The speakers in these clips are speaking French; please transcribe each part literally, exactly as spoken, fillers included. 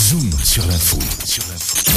Zoom sur l'info. Sur l'info.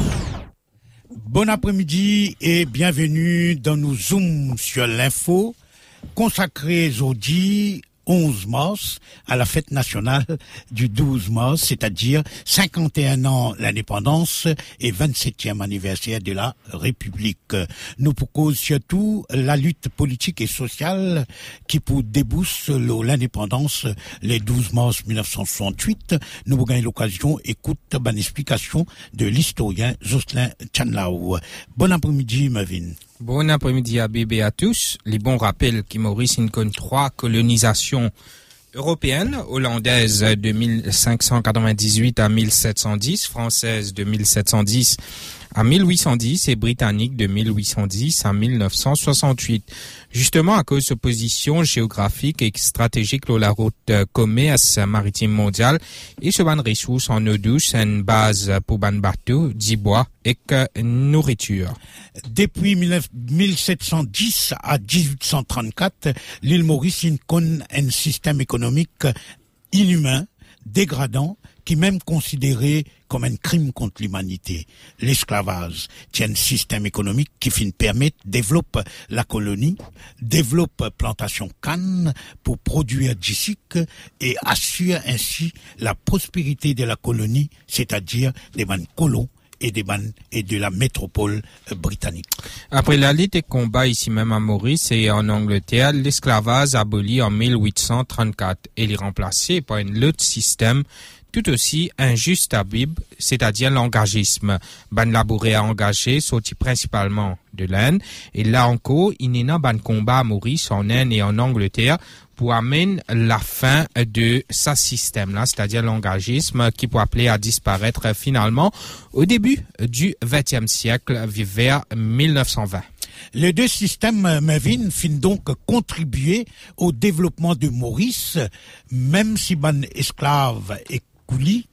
Bon après-midi et bienvenue dans nos Zoom sur l'info consacré aujourd'hui onze mars à la fête nationale du douze mars, c'est-à-dire cinquante et un ans l'indépendance et vingt-septième anniversaire de la République. Nous pour cause surtout la lutte politique et sociale qui pour débouche l'indépendance le douze mars mille neuf cent soixante-huit. Nous avons gagné l'occasion écoute une explication de l'historien Jocelyn Chanlao. Bon après-midi, Mervyn. Bon après-midi à Bébé à tous. Les bons rappels qui Maurice connaît trois colonisations européennes, hollandaises de mille cinq cent quatre-vingt-dix-huit à mille sept cent dix, française de mille sept cent dix à mille huit cent dix et britannique de mille huit cent dix à mille neuf cent soixante-huit. Justement à cause de position géographique et stratégique de la route commerce maritime mondiale et ce ban ressources en eau douce, une base pour ban bateau, dix bois et que nourriture. Depuis mille sept cent dix à dix-huit cent trente-quatre, l'île Maurice connaît un système économique inhumain, dégradant, qui même considéré comme un crime contre l'humanité. L'esclavage tient un système économique qui finit permettre développe la colonie, développe plantation canne pour produire du sucre et assure ainsi la prospérité de la colonie, c'est-à-dire des bandes colons et des bandes et de la métropole britannique. Après la lutte et combat ici même à Maurice et en Angleterre, l'esclavage aboli en mille huit cent trente-quatre et il est remplacé par un autre système tout aussi injuste à Bible, c'est-à-dire l'engagisme. Ban labouré à engagé, sorti principalement de l'Inde, et là encore, il y a un combat à Maurice en Inde et en Angleterre pour amener la fin de ce système-là, c'est-à-dire l'engagisme qui peut appeler à disparaître finalement au début du vingtième siècle, vers mille neuf cent vingt. Les deux systèmes, Mervyn, finissent donc contribuer au développement de Maurice, même si ban esclaves et coulis,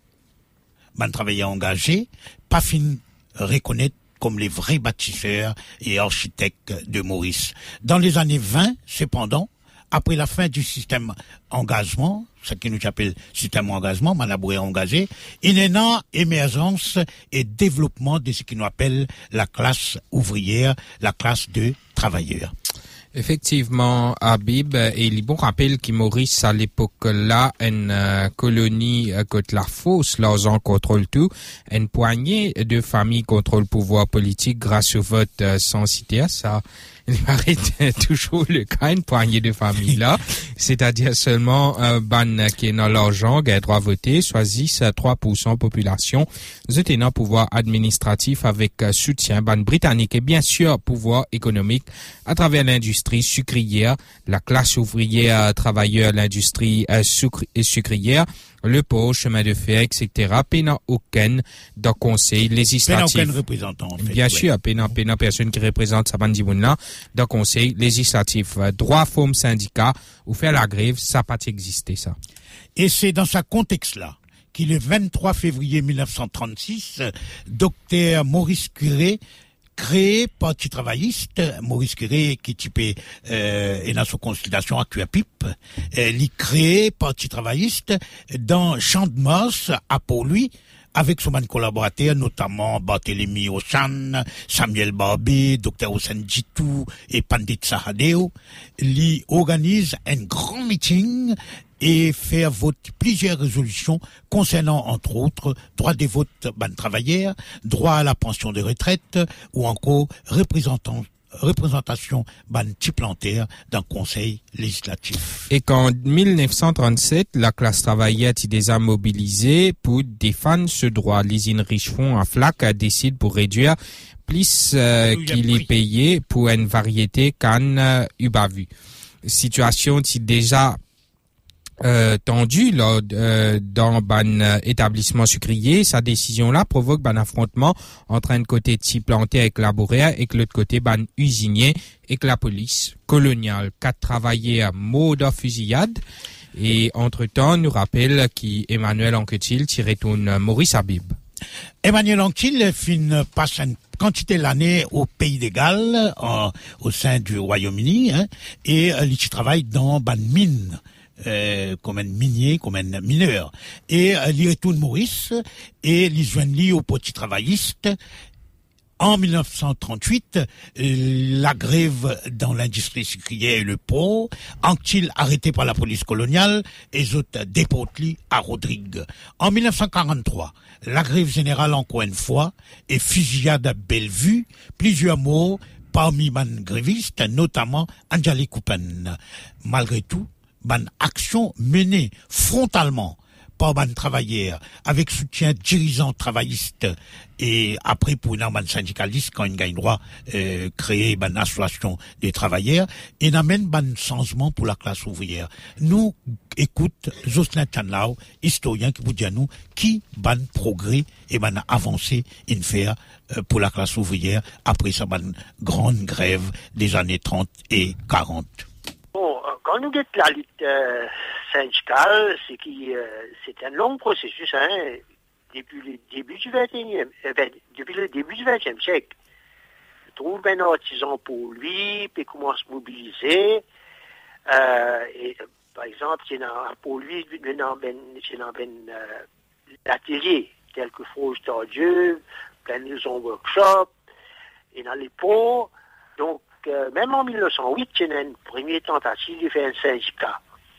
ban travailleurs engagés, pas fin reconnaître comme les vrais bâtisseurs et architectes de Maurice. Dans les années vingt, cependant, après la fin du système engagement, ce qui nous appelle système engagement, malabouré engagé, il y a une émergence et développement de ce qui nous appelle la classe ouvrière, la classe de travailleurs. Effectivement, Habib, et il bon rappelle que Maurice, à l'époque-là, une euh, colonie euh, contre la fosse, l'argent contrôle tout, une poignée de familles contrôlent le pouvoir politique grâce au vote euh, sans citer ça. Il paraît toujours le cas, une poignée de familles là, c'est-à-dire seulement un euh, ban qui est dans l'argent, qui a droit à voter, choisissent trois pour cent population, nous un pouvoir administratif avec euh, soutien ban britannique et bien sûr pouvoir économique à travers l'industrie sucrière, la classe ouvrière, travailleurs, l'industrie euh, sucre et sucrière, le port, chemin de fer, et cetera. Pénant aucun dans conseil législatif. Pénant aucun représentant, en fait. Bien ouais. sûr, pénant, pénant personne qui représente sa bande là dans conseil législatif. Droit, forme, syndicat, ou faire la grève, ça n'a pas existé, ça. Et c'est dans ce contexte-là qu'il le vingt-trois février mille neuf cent trente-six, docteur Maurice Curé, créé parti travailliste, Maurice Curé qui typé euh, et dans sa consultation à Cuapip, il créé parti travailliste dans Champ de Mars à Port-Louis avec son collaborateur, notamment Barthélemy Ochan, Samuel Barbé, docteur Hossein Djitou et Pandit Sahadeo. Il organise un grand meeting et faire voter plusieurs résolutions concernant, entre autres, droit des votes ban travailleurs, droit à la pension de retraite ou encore représentant représentation ban plantaire d'un conseil législatif. Et qu'en mille neuf cent trente-sept, la classe travaillère est déjà mobilisée pour défendre ce droit. L'usine Richefond à Flac décide pour réduire plus euh, qu'il est payé pour une variété canne euh, ubavu. Situation qui déjà Euh, tendu là, euh, dans ban euh, établissement sucrier. Sa décision là provoque ban affrontement entre un côté type planté avec laboraire et que l'autre côté ban usinier et que la police coloniale. Quatre travailleurs morts de fusillade. Et entre-temps, nous rappelle qu'Emmanuel Anquetil tirait une Maurice Habib. Emmanuel Anquetil fin passe une quantité l'année au Pays de Galles, en, au sein du Royaume-Uni, hein, et il travaille dans ban mine. euh, comme un minier, comme un mineur. Et euh, il retourne Maurice et il joint lui au Parti travailliste. En mille neuf cent trente-huit, la grève dans l'industrie sucrière et le port, Anctil arrêté par la police coloniale et autres déportés à Rodrigue. En mille neuf cent quarante-trois, la grève générale encore une fois et fusillade à Bellevue, plusieurs morts parmi les grévistes, notamment Anjali Coupen. Malgré tout, ban action menée frontalement par ban travailleurs avec soutien dirigeants travaillistes et après pour une ban syndicaliste quand ils gagnent droit euh, créer ban association des travailleurs et n'amène ban changement pour la classe ouvrière. Nous écoute Jocelyn Chanlao, historien qui vous dit à nous qui ban progrès et ban avancé in faire euh, pour la classe ouvrière après sa ban grande grève des années trente et quarante. Bon, quand nous guettons la lutte euh, syndicale, c'est qui euh, c'est un long processus, hein, depuis le début du vingtième, euh, depuis le début du vingtième siècle. Il trouve un artisan pour lui, puis commence à mobiliser. Euh, et euh, par exemple, c'est dans, pour lui, c'est dans ben, c'est dans ben euh, l'atelier, quelques Froges Tardieu, plein de son workshop, et dans les pots. Donc Euh, même en mille neuf cent huit, il y a une première tentative de faire un syndicat.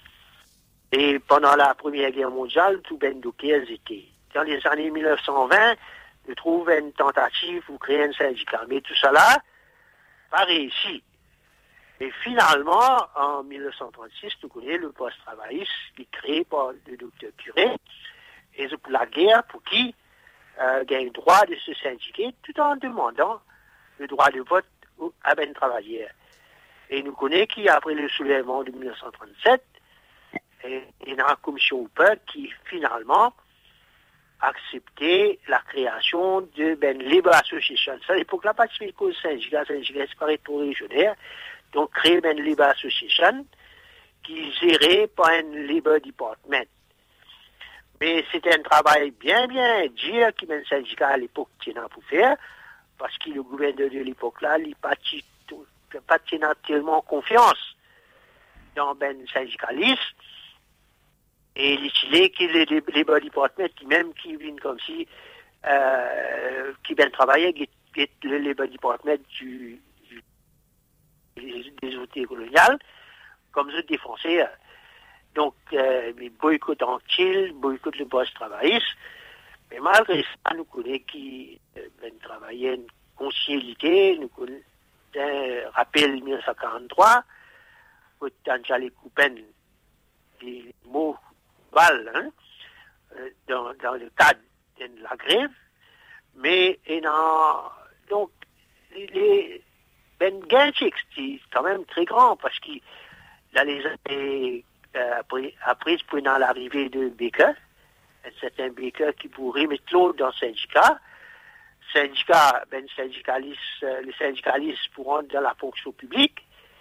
Et pendant la Première Guerre mondiale, tout ben d'auquel étaient. Dans les années mille neuf cent vingt, je trouve une tentative pour créer un syndicat. Mais tout cela, pas réussi. Et finalement, en mille neuf cent trente-six, tu connais le poste travailliste qui est créé par le docteur Curé. Et c'est pour la guerre, pour qui euh, gagne le droit de se syndiquer tout en demandant le droit de vote à ben travailleurs. Et nous connaissons qu'après le soulèvement de mille neuf cent trente-sept, il y a une commission Hooper qui finalement a accepté la création de ben Labour Association. À l'époque, la participé au syndicat, syndicat séparé pour régionnaire, donc créé ben Labour Association qui gérait par un Labour Department. Mais c'était un travail bien, bien dur qui ben syndicat à l'époque tenait pour faire, parce que le gouverneur de l'époque-là, il n'a pas tellement confiance dans ben syndicaliste. Et il disait que les, les, les body partners, qui même qui viennent comme si, euh, qui viennent travailler, qui les, les body partners du, du, des autorités coloniales, comme eux des Français. Donc, euh, ils boycottent Anctil, boycottent le poste travailliste. Mais malgré ça, nous connaissons qui euh, travaillaient une conciliité, nous connaissons un rappel mille neuf cent quarante-trois, où Anjali Coupen, des mots val, hein, dans, dans le cadre de la grève, mais et dans, donc, les, ben gain c'est quand même très grand, parce que dans les années, euh, après, après pendant l'arrivée de Baker, un certain Baker qui pourrait mettre l'autre dans le syndicat. Syndicat, ben, syndicalistes, euh, les syndicalistes pourront dans la fonction publique.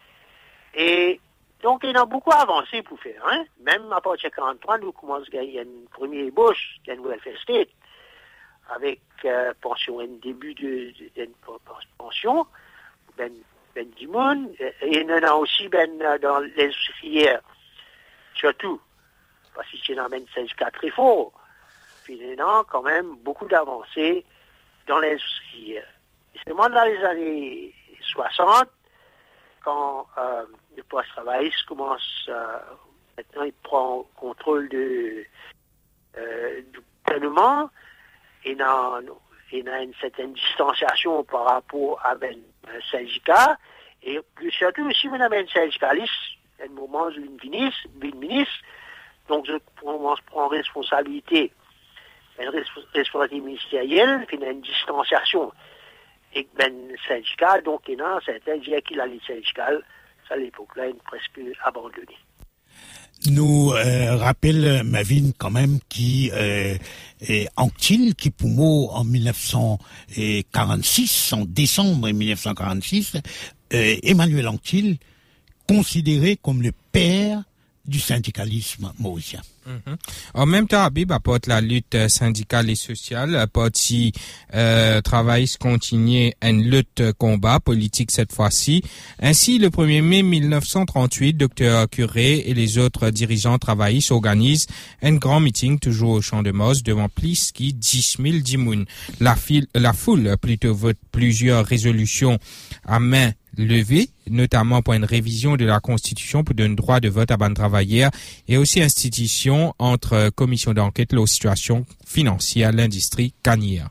Et donc, il y a beaucoup avancé pour faire. Hein? Même à partir de quarante-trois, nous commençons à gagner une première ébauche d'un welfare state avec euh, pension, un début de, de, de, de pension, ben, ben du monde. Et il y en a aussi ben, dans les filières, surtout. Parce que c'est un syndicat très fort. Puis il y a quand même beaucoup d'avancées dans l'industrie. C'est seulement dans les années soixante, quand euh, le poste travailliste commence, euh, maintenant il prend contrôle de, euh, du gouvernement, et il y a une certaine distanciation par rapport à ben, un syndicat, et surtout aussi, on a un syndicaliste, à un moment où une ministre, une ministre, donc, je commence à prendre responsabilité, une responsabilité ministérielle, puis une distanciation. Et ben, syndicat, donc, il y a un certain dire qu'il a les syndicales, à l'époque-là, il est presque abandonné. Nous euh, rappelle Mavin quand même qui euh, est Anctil, qui pour moi en mille neuf cent quarante-six, en décembre mille neuf cent quarante-six, euh, Emmanuel Anctil, considéré comme le père du syndicalisme mauricien. Mm-hmm. En même temps, Habib apporte la lutte syndicale et sociale, parti euh, travailliste continue une lutte combat politique cette fois-ci. Ainsi, le premier mai mille neuf cent trente-huit, docteur Curé et les autres dirigeants travaillistes organisent un grand meeting toujours au Champ de Mars devant plus qui dix mille dimoun. La, file, la foule plutôt vote plusieurs résolutions à main levée, notamment pour une révision de la Constitution pour donner droit de vote à ban travailleurs et aussi institution entre commission d'enquête la situation financière, l'industrie cannière.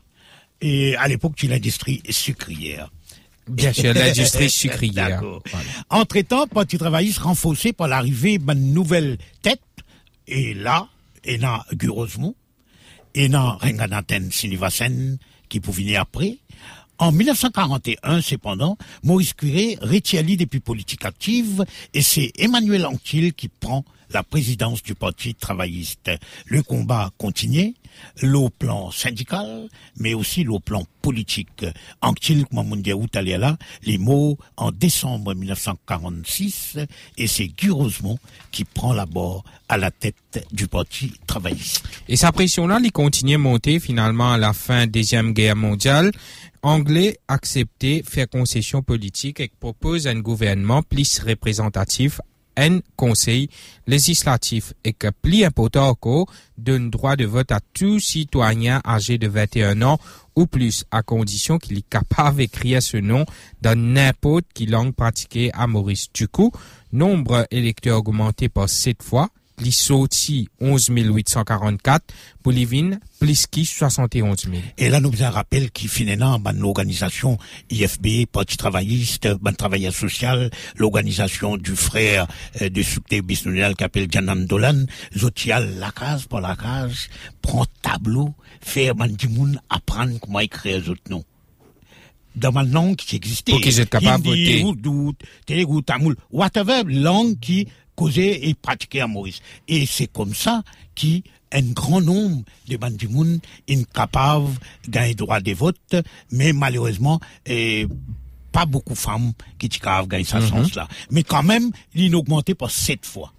Et à l'époque, tu l'industrie sucrière. Bien sûr, l'industrie sucrière. D'accord. Voilà. Entre-temps, Parti travailliste renforcé par l'arrivée d'une nouvelle tête, et là, et là, Gurosmo, et là, Renganaten Sinivasen, qui pouvait venir après. En mille neuf cent quarante et un, cependant, Maurice Curé retire depuis politique active et c'est Emmanuel Anctil qui prend la présidence du Parti travailliste. Le combat continue, au plan syndical, mais aussi au plan politique. Anctil, comme on dit, là, les mots en décembre mille neuf cent quarante-six, et c'est Guy Rosemont qui prend la barre à la tête du Parti travailliste. Et sa pression-là, il continue à monter finalement à la fin de la Deuxième Guerre mondiale. Anglais accepté faire concession politique et propose un gouvernement plus représentatif, un conseil législatif et que plus important encore, donne droit de vote à tout citoyen âgé de vingt et un ans ou plus, à condition qu'il est capable d'écrire ce nom dans n'importe quelle langue pratiquée à Maurice. Du coup, nombre électeurs augmenté par sept fois, les sortis onze mille huit cent quarante-quatre, pour les vins, plus qui soixante et onze mille. Et là, nous avons un rappel qui finalement, ben, l'organisation I F B, Parti travailliste, ben, travailleur social, l'organisation du frère euh, de Souté Bisnounial qui appelle Janan Dolan, Zotial, la case pour la case, prend tableau, faire ben, du monde apprendre comment écrire les autres noms. Dans ma langue qui existait. Pour qu'ils soient capables de voter. Urdu, Télégrou, Tamoul, whatever, langue qui causait et pratiquait à Maurice. Et c'est comme ça qui un grand nombre de bandimouns incapables de gagner droit de vote, mais malheureusement, eh, pas beaucoup de femmes qui ont gagné ce mm-hmm. sens-là. Mais quand même, il a augmenté par sept fois.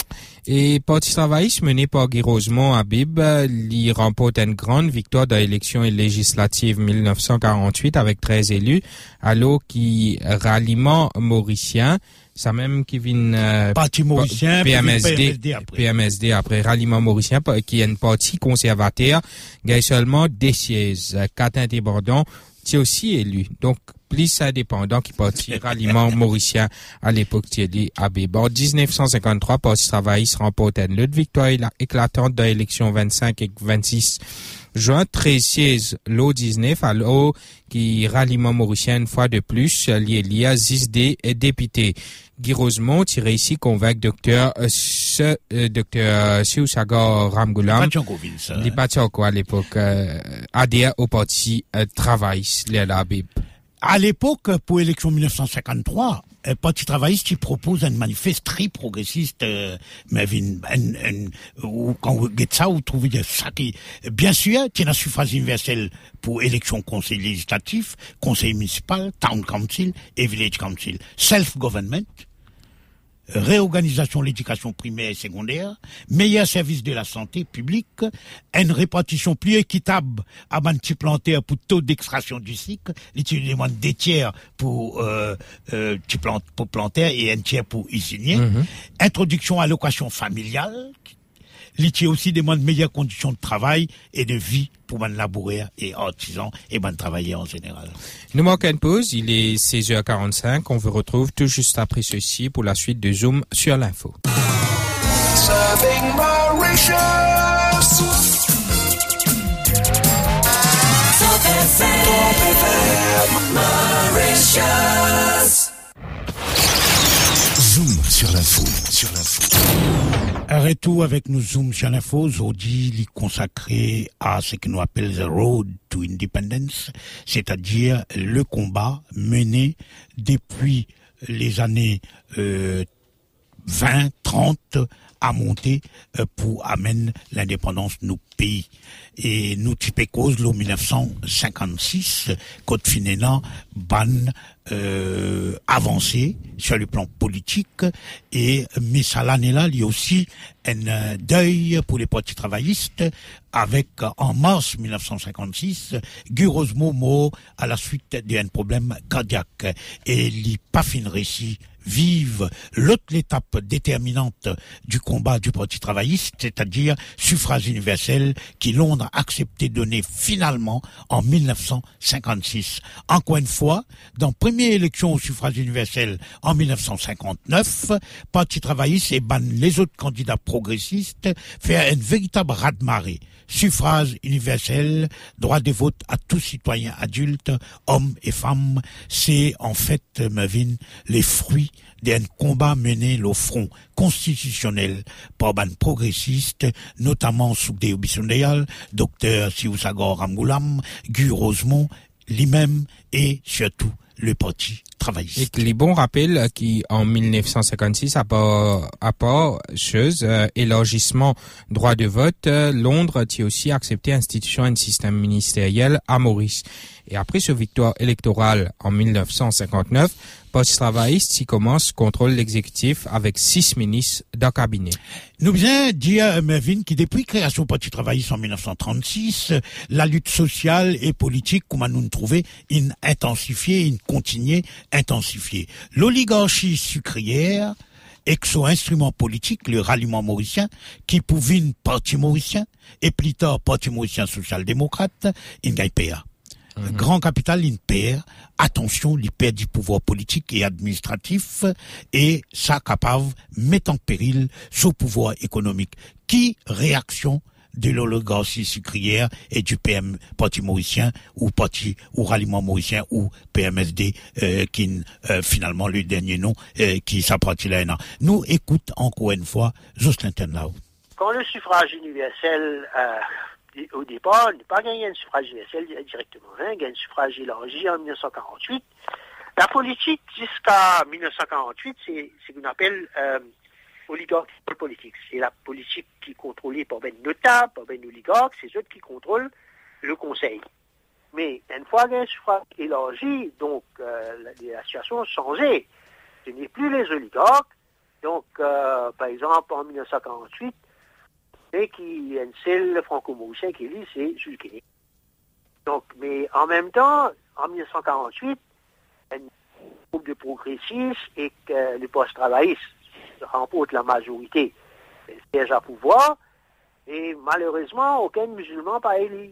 Et Parti travailliste mené par Guy Rosemont Habib, il remporte une grande victoire dans l'élection législative mille neuf cent quarante-huit avec treize élus, alors qui ralliement mauricien, ça même qui vient euh, Parti mauricien, P M S D, P M S D après. P M S D après ralliement mauricien, qui est un parti conservateur, gagne seulement des sièges, quatre indépendants, qui est aussi élu. Donc, plus indépendant qui parti ralliement mauricien à l'époque Thierry Habib. En dix-neuf cent cinquante-trois, Parti travailliste remporte une autre victoire éclatante dans l'élection vingt-cinq et vingt-six juin, treize sièges, l'O dix-neuf, alors qui ralliement mauricien une fois de plus, lié lié à dix des députés. Guy Rosemont tiré ici convainc docteur euh, ce euh, docteur Siousagar Ramgoulam, il pas à l'époque euh, adhère au parti euh, travailliste les Habib. À l'époque, pour l'élection mille neuf cent cinquante-trois, le Parti travailliste il propose un manifeste très progressiste, euh, mais une, une, une, où, quand vous regardez ça, vous trouvez ça qui, bien sûr, il y a un suffrage universel pour élection conseil législatif, conseil municipal, town council et village council, self-government, réorganisation de l'éducation primaire et secondaire, meilleur service de la santé publique, une répartition plus équitable à ban petit plantaire pour taux d'extraction du cycle, l'utilisation demande des tiers pour euh, euh, plant, pour plantaire et un tiers pour usinier, mm-hmm. introduction à l'allocation familiale, l'I aussi demande meilleures conditions de travail et de vie pour les laboureurs et artisans et les travailleurs en général. Nous manquons une pause, il est seize heures quarante-cinq, on vous retrouve tout juste après ceci pour la suite de Zoom sur l'info. Zoom sur l'info, sur l'info. Un retour avec nous Zoom sur l'info, aujourd'hui, il est consacré à ce que nous appelons the road to independence, c'est-à-dire le combat mené depuis les années euh, vingt, trente à monter euh, pour amener l'indépendance de nos pays. Et nous typons cause le mille neuf cent cinquante-six, Code Finéna, ban euh, avancé sur le plan politique, et mais ça l'année là, il y a aussi un euh, deuil pour les partis travaillistes avec, en mars mille neuf cent cinquante-six, Guy Rosemont mort à la suite d'un problème cardiaque, et il pas fin récit vive l'autre étape déterminante du combat du Parti travailliste, c'est-à-dire suffrage universel, qui Londres a accepté de donner finalement en mille neuf cent cinquante-six. Encore une fois, dans la première élection au suffrage universel en mille neuf cent cinquante-neuf, Parti travailliste et ban les autres candidats progressistes faire une véritable raz-de-marée. Suffrage universel, droit de vote à tous citoyens adultes, hommes et femmes, c'est en fait, Mervyn, les fruits d'un combat mené au front constitutionnel par ban progressistes, notamment sous des Bissondéal, docteur Sioussagor Ramgoulam, Guy Rosemont, lui-même et surtout le Parti travailliste. Et les bons rappels qui, en mille neuf cent cinquante-six, à part, à part chose, euh, élargissement droit de vote, euh, Londres a aussi accepté institution un système ministériel à Maurice. Et après ce victoire électorale en mille neuf cent cinquante-neuf, Parti travailliste y commence contrôle l'exécutif avec six ministres d'un cabinet. Nous bien dire, Mervyn, qui depuis création du Parti travailliste en mille neuf cent trente-six, la lutte sociale et politique, comment nous nous trouver, une intensifiée, une continuée, intensifiée. L'oligarchie sucrière, exo-instrument politique, le ralliement mauricien, qui pouvait une parti mauricien, et plus tard parti mauricien social-démocrate, il gagne P A. Mm-hmm. Grand capital, il perd. Attention, il perd du pouvoir politique et administratif, et ça capable met en péril son pouvoir économique. Qui réaction de l'oligarchie sucrière et du P M, Parti mauricien, ou Parti, ou ralliement mauricien, ou P M S D, euh, qui, euh, finalement, le dernier nom, euh, qui s'appartient là. Nous écoute encore une fois, Jocelyn Tenlau. Quand le suffrage universel, euh, au départ, on n'a pas gagné un suffrage universel directement, hein, gagné un suffrage élargi en mille neuf cent quarante-huit. La politique, jusqu'à mille neuf cent quarante-huit, c'est ce qu'on appelle euh, oligarchie politique. C'est la politique qui est contrôlée par ben notables, par ben oligarques, c'est eux qui contrôlent le conseil. Mais une fois qu'il y a un suffrage élargi, donc euh, la, la situation a changé. Ce n'est plus les oligarques. Donc, euh, par exemple, en mille neuf cent quarante-huit, et qui un seul franco-mauricien qui lit, c'est Jules Kennedy. Donc, mais en même temps, en mille neuf cent quarante-huit, un groupe de progressistes et que le Parti travailliste remporte la majorité des sièges à pouvoir, et malheureusement, aucun musulman pas élu.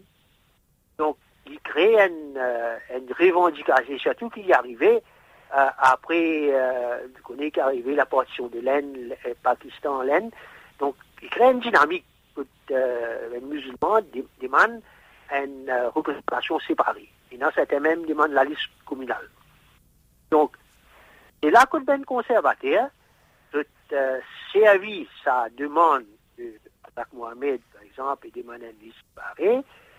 Donc, il crée une, euh, une revendication, surtout qu'il y arrivait euh, après, euh, vous connaissez qu'arrivait la partition de l'Inde, le Pakistan, l'Inde. Donc, il crée une dynamique. Euh, les musulmans demandent une euh, représentation séparée. Et non, c'était même demande la liste communale. Donc, et là, quand ben conservateur, euh, servi sa demande de Attaque Mohamed, par exemple, et demande une liste séparée,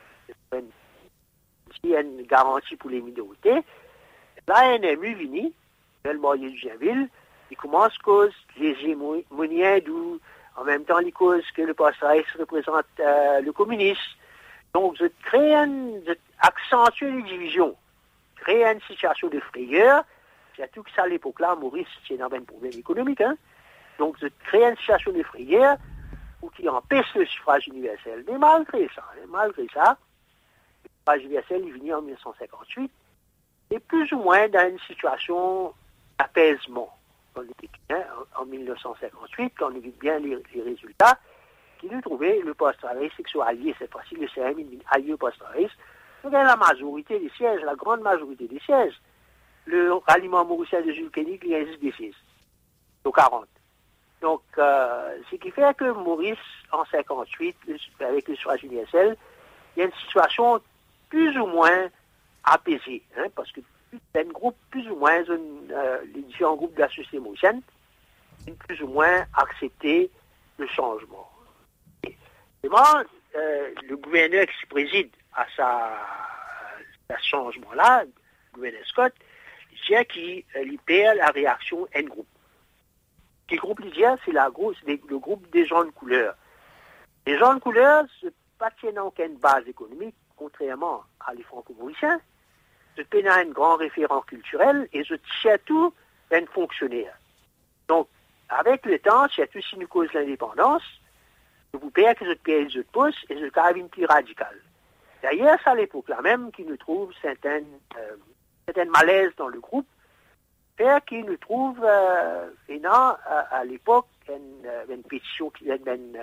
il y a une garantie pour les minorités. Là, un ému venu, le marié de Genville, il commence à cause les hégémoniens d'où en même temps, les causes que le Parti travailliste représente euh, le communisme. Donc, je crée une, je accentue les divisions, crée une situation de frayeur, surtout que ça, à l'époque-là, Maurice, c'est un problème économique, hein. Donc, je crée une situation de frayeur qui empêche le suffrage universel. Mais malgré ça, hein, malgré ça, le suffrage universel est venu en mille neuf cent cinquante-huit, et plus ou moins dans une situation d'apaisement. En mille neuf cent cinquante-huit, quand on a vu bien les, les résultats, qui nous trouvaient le Parti travailliste, c'est que soit allié cette fois-ci, le C R M est allié au Parti travailliste. Donc, il y a la majorité des sièges, la grande majorité des sièges. Le ralliement mauricien de Jules Kennedy, il y a des sièges, au quarante. Donc, euh, ce qui fait que Maurice, en cinquante-huit, avec le suffrage universel, il y a une situation plus ou moins apaisée, hein, parce que un groupe plus ou moins, une, euh, les différents groupes de la société mauricienne, ont plus ou moins accepté le changement. Et, euh, le gouverneur qui se préside à sa, à ce changement-là, le gouverneur Scott, il dit qu'il euh, perd la réaction N groupe. Quel groupe il dit? C'est la, c'est le groupe des gens de couleur. Les gens de couleur ne pas tiennent aucune base économique, contrairement à les franco-mauriciens. c'est un grand référent culturel et c'est surtout un fonctionnaire. Donc, avec le temps, surtout si nous causons l'indépendance, vous payez que je paye les autres postes et je carabine plus radical. D'ailleurs, c'est à l'époque-là même qu'il nous trouve certains, euh, certains malaises dans le groupe, faire qu'il nous trouve, euh, et non, à, à l'époque, une, une pétition, une, une,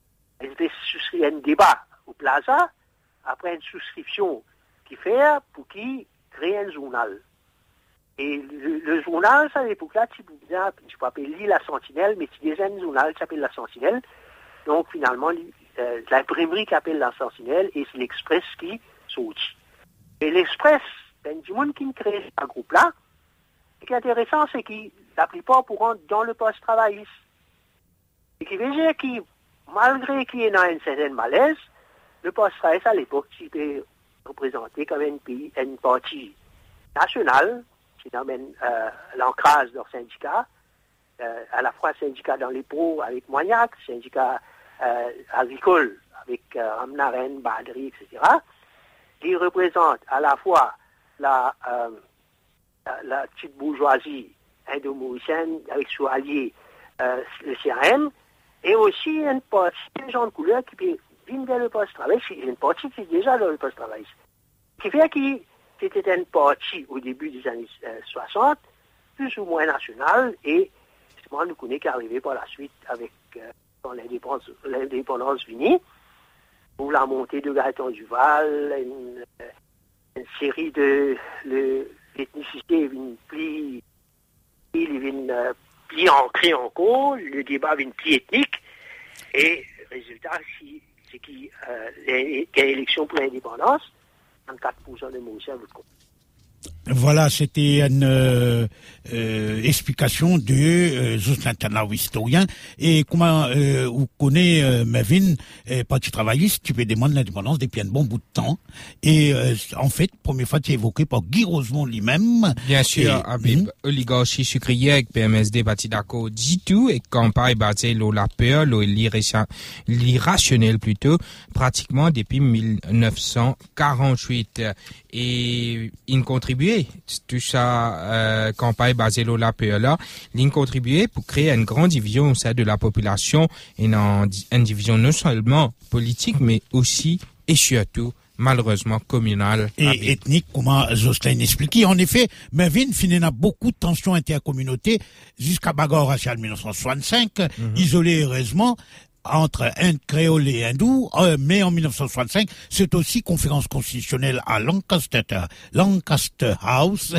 une, un débat au Plaza, après une souscription qui fait pour qui crée un journal. Et le, le journal, à l'époque-là, tu peux, tu peux appeler lire la Sentinelle, mais c'est déjà un journal qui s'appelle la Sentinelle. Donc, finalement, euh, l'imprimerie qui appelle la Sentinelle et c'est l'Express qui sortit. Et l'Express, ben, du monde qui crée ce groupe-là, ce qui est intéressant, c'est que la plupart pourront dans le poste travailliste. Et qui veut dire que, malgré qu'il y ait un certain malaise, le poste travailliste à l'époque, c'était représenté comme un pays, une partie nationale, qui amène euh, l'ancrage de leur syndicat, euh, à la fois syndicat dans les pros avec Moignac, syndicat euh, agricole avec euh, Amnaren, Badri, et cetera, qui représente à la fois la, euh, la, la petite bourgeoisie indo-mauricienne avec son allié euh, le C R M, et aussi une partie des gens de couleur qui viennent vers le poste travail, une partie qui est déjà dans le poste travail. Ce qui fait que c'était une partie au début des années euh, soixante, plus ou moins nationale, et justement, nous connaissons qu'arrivé par la suite avec euh, l'indépendance, l'indépendance unie, pour la montée de Gaëtan Duval, une, une série de l'ethnicité vient pli, il vient euh, pli ancré encore, le débat vient pli ethnique, et le résultat, c'est qu'il euh, y a élection pour l'indépendance, trente-quatre pour cent des Mauriciens votent contre. Voilà, c'était une euh, euh, explication de euh, Jocelyn Tanao, historien. Et comment euh, vous connaissez euh, Mevin, euh, parti travailliste, tu peux demander l'indépendance depuis un bon bout de temps. Et euh, en fait, première fois, tu es évoqué par Guy Rosemont lui-même. Bien sûr, et, Habib, mm-hmm. oligarchie sucrière avec P M S D bâti d'accord du tout et campagne basée sur la peur, l'irrationnel plutôt, pratiquement depuis mille neuf cent quarante-huit. Et il contribuait, tout ça, euh, campagne basée sur la peur là, il contribuait pour créer une grande division au sein de la population, et une, une division non seulement politique, mais aussi et surtout malheureusement communale. Et Habib. ethnique, comment Jocelyn expliquait. En effet, Mevin finit à beaucoup de tensions intercommunautés jusqu'à bagarre raciale mille neuf cent soixante-cinq, mm-hmm. isolé heureusement entre Inde, créole et hindou, euh, mais en mille neuf cent soixante-cinq, c'est aussi conférence constitutionnelle à Lancaster, Lancaster House,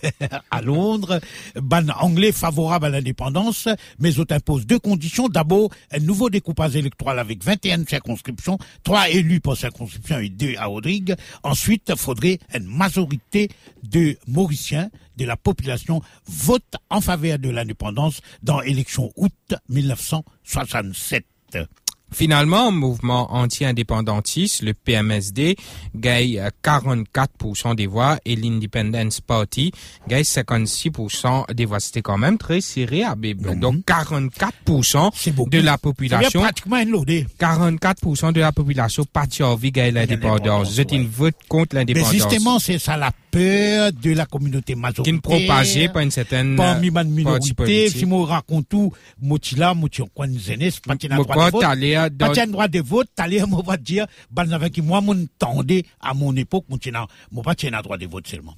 à Londres, ban anglais favorable à l'indépendance, mais on impose deux conditions. D'abord, un nouveau découpage électoral avec vingt et une circonscriptions, trois élus par circonscription et deux à Rodrigue. Ensuite, il faudrait une majorité de Mauriciens de la population vote en faveur de l'indépendance dans l'élection août mille neuf cent soixante-sept. Finalement, mouvement anti-indépendantiste, le P M S D, gagne quarante-quatre pour cent des voix et l'Independence Party gagne cinquante-six pour cent des voix. C'était quand même très serré, Habib. Mm-hmm. Donc, quarante-quatre pour cent de la population. Pratiquement une loadée. quarante-quatre pour cent de la population partie envie gagne l'indépendance. Vous êtes une vote contre l'indépendance. Mais justement, c'est ça la peur de la communauté majoritaire. Qui est propagée par une certaine parmi ma minorité. Si moi raconte tout, Motila, Motila, Kwanzenes, Patina droit de vote. Patina droit de vote, t'allais, moi, va dire, ben, avec moi, mon tendait à mon époque, Motila, moi, Patina droit de vote seulement.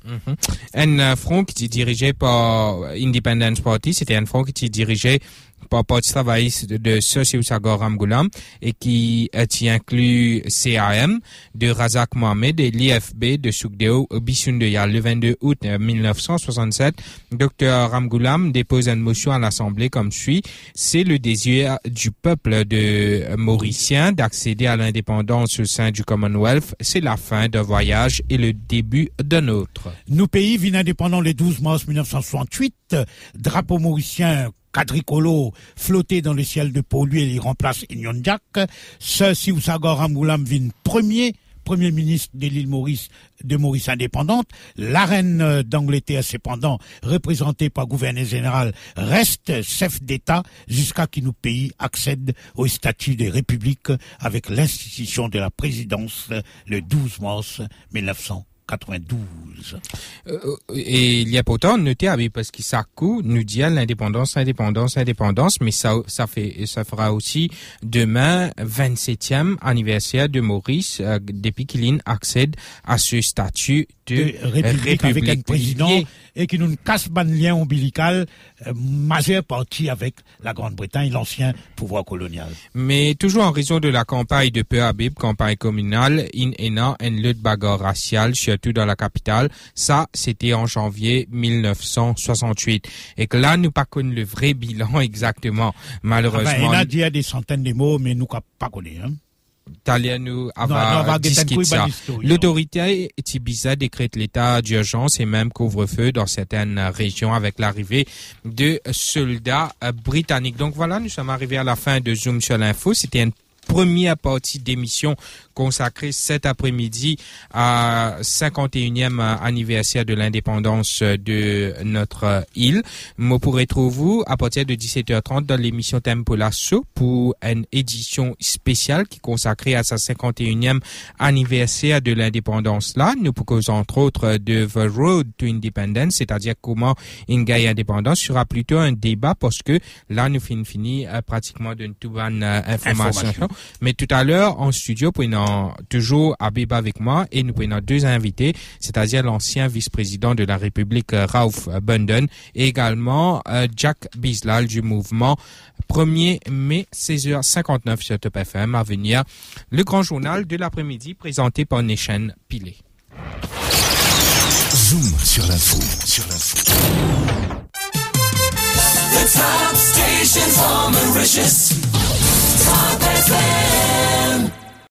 Un euh, front qui était dirigé par Independence Party, c'était un front qui était dirigé par Parti travailliste de, de Sossi Ousagor Ramgoulam et qui, euh, qui inclut C A M de Razak Mohamed et l'I F B de Soukdeo Bissundeya. Le vingt-deux août mille neuf cent soixante-sept, Docteur Ramgoulam dépose une motion à l'Assemblée comme suit. C'est le désir du peuple de Mauricien d'accéder à l'indépendance au sein du Commonwealth. C'est la fin d'un voyage et le début d'un autre. Nos pays viennent indépendants le douze mars mille neuf cent soixante-huit. Drapeau mauricien quadricolore flotté dans le ciel de Pau-Lui et il remplace Union Jack. Ce Sioussagor Ramgoulam vient premier, premier ministre de l'île Maurice, de Maurice indépendante. La reine d'Angleterre, cependant, représentée par gouverneur général, reste chef d'État jusqu'à ce que nos pays accèdent au statut de république avec l'institution de la présidence le douze mars mille neuf cent quatre-vingt-douze. Euh, et il y a pourtant noté Habib parce que ça coup nous dit à l'indépendance, indépendance, indépendance, mais ça ça fait ça fera aussi demain vingt-septième anniversaire de Maurice euh, depuis qu'il accède à ce statut de, de république, république avec un président et qui nous casse ban lien ombilical euh, majeure partie avec la Grande-Bretagne, l'ancien pouvoir colonial. Mais toujours en raison de la campagne de Peu Habib, campagne communale, in ena une lutte bagarre raciale, surtout dans la capitale, ça c'était en janvier mille neuf cent soixante-huit. Et que là, nous pas connu le vrai bilan exactement, malheureusement. Ah ben, il a dit des centaines de mots, mais nous pas connu, hein. Nous L'autorité Tibiza décrète l'état d'urgence et même couvre-feu dans certaines régions avec l'arrivée de soldats britanniques. Donc voilà, nous sommes arrivés à la fin de Zoom sur l'info. C'était une première partie d'émission consacrée cet après-midi à cinquante et unième anniversaire de l'indépendance de notre île. Moi pourrez retrouver à partir de dix-sept heures trente dans l'émission Tempo Lasso pour une édition spéciale qui est consacrée à sa cinquante et unième anniversaire de l'indépendance là. Nous proposons entre autres de The Road to Independence, c'est-à-dire comment une gagne indépendance sera plutôt un débat parce que là nous finissons fini euh, pratiquement d'une toute bonne euh, information. information. Mais tout à l'heure, en studio, nous avons toujours Habib avec moi et nous avons deux invités, c'est-à-dire l'ancien vice-président de la République, Raouf Bunden, et également euh, Jack Bislal du mouvement premier mai, seize heures cinquante-neuf sur Top F M. À venir, le grand journal de l'après-midi présenté par Neshen Pilé. Zoom sur l'info, sur l'info. The top stations on Mauritius. Top F M.